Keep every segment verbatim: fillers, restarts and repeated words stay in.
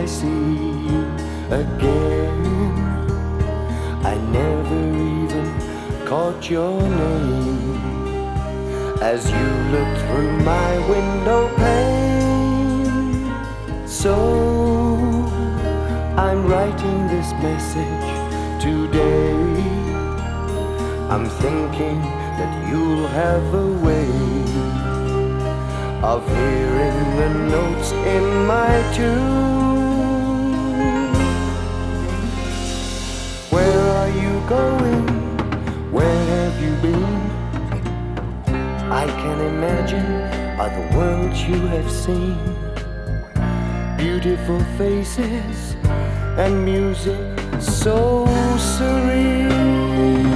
see you again. I never even caught your name as you looked through my window pane. So I'm writing this message today. I'm thinking that you'll have a way of hearing the notes in my tune. Where are you going? Where have you been? I can imagine other worlds you have seen. Beautiful faces and music so serene.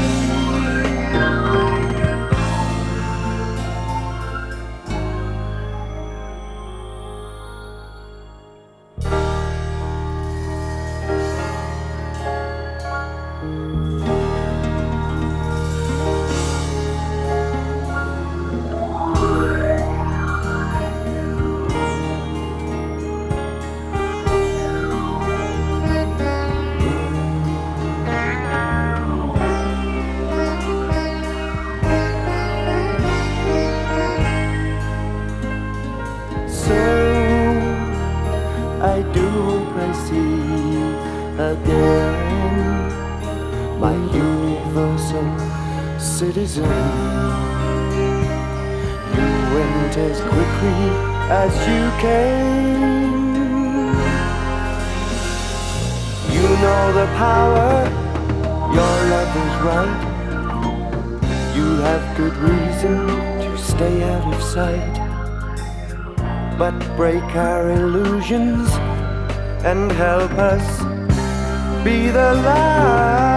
I do hope I see you again, my universal citizen. You went as quickly as you came. You know the power, your love is right. You have good reason to stay out of sight, but break our illusions and help us be the light.